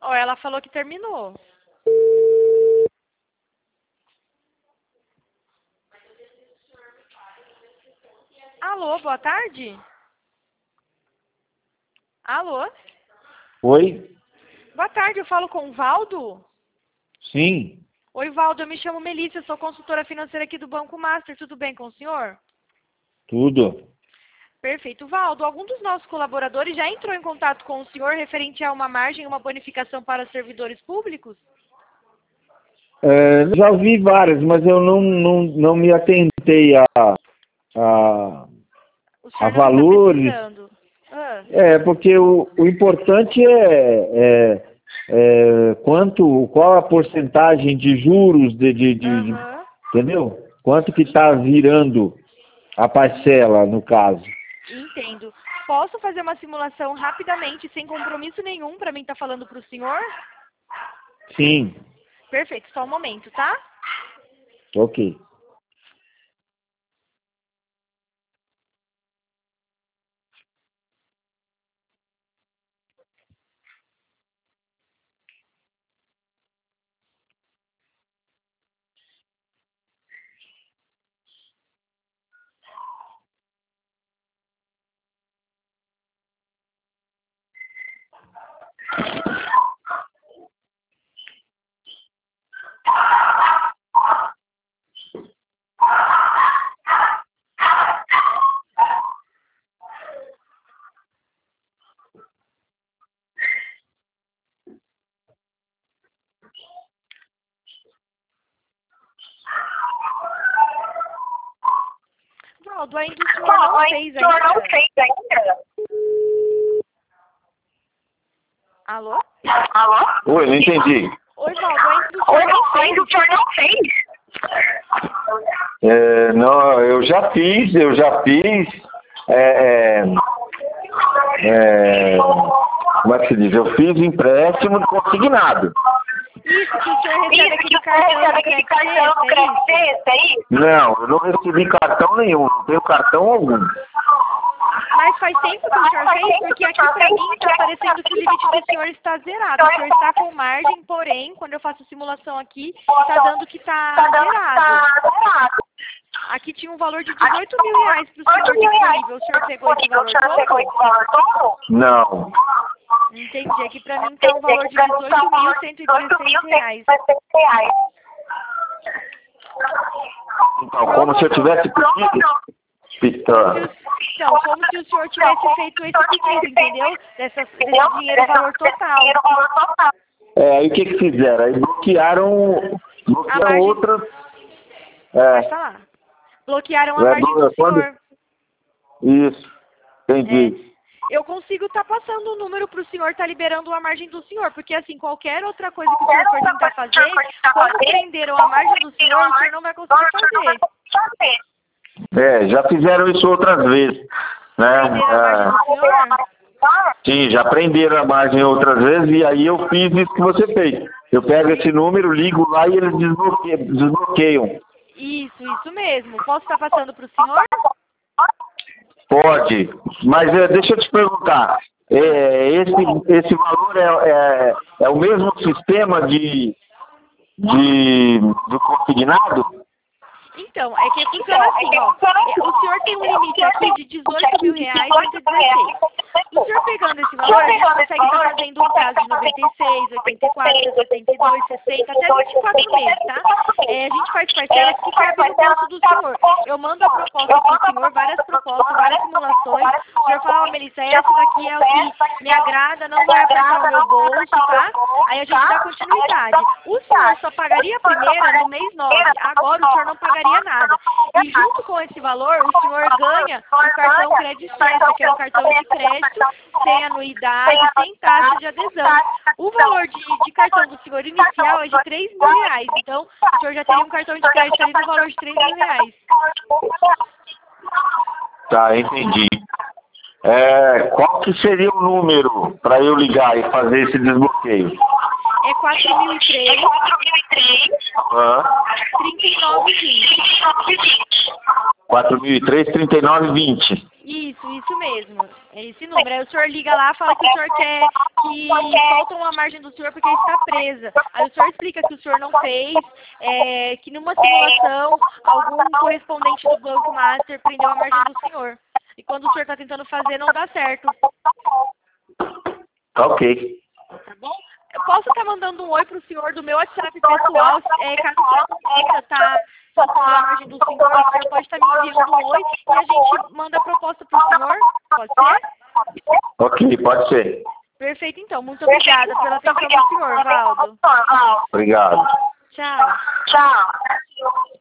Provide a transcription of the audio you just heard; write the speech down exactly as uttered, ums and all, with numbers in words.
Ó, ela falou que terminou. Alô, boa tarde? Alô? Oi? Boa tarde, eu falo com o Valdo? Sim. Oi, Valdo, eu me chamo Melissa, eu sou consultora financeira aqui do Banco Master, tudo bem com o senhor? Tudo. Perfeito. Valdo, algum dos nossos colaboradores já entrou em contato com o senhor referente a uma margem e uma bonificação para servidores públicos? É, já vi várias, mas eu não, não, não me atentei a, a, O a senhor não está valores. pesquisando? Ah, É, porque o, o importante é, é, é quanto, qual a porcentagem de juros, de, de, de, de- aham. entendeu? Quanto que está virando a parcela, no caso. Entendo. Posso fazer uma simulação rapidamente, sem compromisso nenhum, para mim estar falando para o senhor? Sim, Perfeito, só um momento, tá? ok. Valdo, ainda o senhor não fez O senhor não ainda? fez ainda? Alô? Alô? Oi, não entendi. Oi, Valdo, ainda o Oi, senhor não fez? ainda o senhor não fez? É, não, eu já fiz, eu já fiz. É, é, como é que se diz? Eu fiz empréstimo consignado. Isso, que o senhor recebe Isso, aquele que o senhor cartão recebe do aquele crédito cartão do é isso? crédito, é isso? Não, eu não recebi cartão nenhum, não tenho cartão algum. Mas faz tempo que o senhor fez, porque aqui pra mim está aparecendo que o limite do senhor está zerado. O senhor está com margem, porém, quando eu faço a simulação aqui, está dando que está Tá dando que zerado. tá zerado. Aqui tinha um valor de dezoito mil reais para o senhor oito mil reais. disponível. O senhor pegou esse valor O senhor pegou esse todo? valor todo? Não. Entendi. Aqui pra mim está um valor de dezoito mil cento e dezesseis reais. reais. Então, como se eu tivesse pedido. Pitã. Então, como se o senhor tivesse feito esse pedido, entendeu? Dessa, desse dinheiro valor total. Dinheiro valor total. É, aí o que que fizeram? Aí bloquearam, bloquearam margem- outras. Pode É, falar. Bloquearam a É, margem do quando- senhor. isso, entendi. Eu consigo estar passando o número para o senhor estar liberando a margem do senhor, porque assim, qualquer outra coisa que o senhor for tentar fazer, como prenderam a margem do senhor, o senhor não vai conseguir fazer. É, já fizeram isso outras vezes, né? Prenderam a margem É, do senhor? sim, já prenderam a margem outras vezes e aí eu fiz isso que você fez. Eu pego esse número, ligo lá e eles desbloqueiam. desbloqueiam. Isso, isso mesmo. Posso estar passando para o senhor? Pode, mas é, deixa eu te perguntar, é, esse, esse valor é, é, é o mesmo sistema de, de, do consignado? Então, é que funciona assim, ó. O senhor tem um limite aqui de dezoito mil reais e cento e dezesseis. O senhor pegando esse valor, a gente consegue estar fazendo um prazo de noventa e seis, oitenta e quatro, setenta e dois, sessenta, até vinte e quatro meses, tá? É, a gente faz parcelas que cabe no bolso do senhor. Eu mando a proposta pro senhor, várias propostas, várias simulações. O senhor fala, ó, Melissa, essa daqui é o que me agrada, não vai apertar o meu bolso, tá? Aí a gente dá continuidade. O senhor só pagaria a primeira no mês nove. Agora o senhor não pagaria nada. E junto com esse valor, o senhor ganha o cartão Crédito Extra, que é um cartão de crédito, sem anuidade, sem taxa de adesão. O valor de, de cartão do senhor inicial é de três mil reais. Então, o senhor já teria um cartão de crédito ali no valor de três mil reais. Tá, entendi. É, qual que seria o número para eu ligar e fazer esse desbloqueio? É quatro mil e três, Hã? trinta e nove, vinte. quatro mil e três, trinta e nove, vinte. Isso, isso mesmo. É esse número. Aí o senhor liga lá, fala que o senhor quer que falta uma margem do senhor porque está presa. Aí o senhor explica que o senhor não fez, é, que numa simulação algum correspondente do Banco Master prendeu a margem do senhor. E quando o senhor está tentando fazer, não dá certo. Ok. Tá bom? Eu posso estar mandando um oi pro senhor do meu WhatsApp pessoal, é, caso o senhor não consiga tá faltando a margem do senhor, o senhor pode estar me enviando um oi e a gente manda a proposta pro senhor. Pode ser? Ok, pode ser. Perfeito, então. Muito obrigada pela atenção do senhor, Valdo. Obrigado. Tchau. Tchau.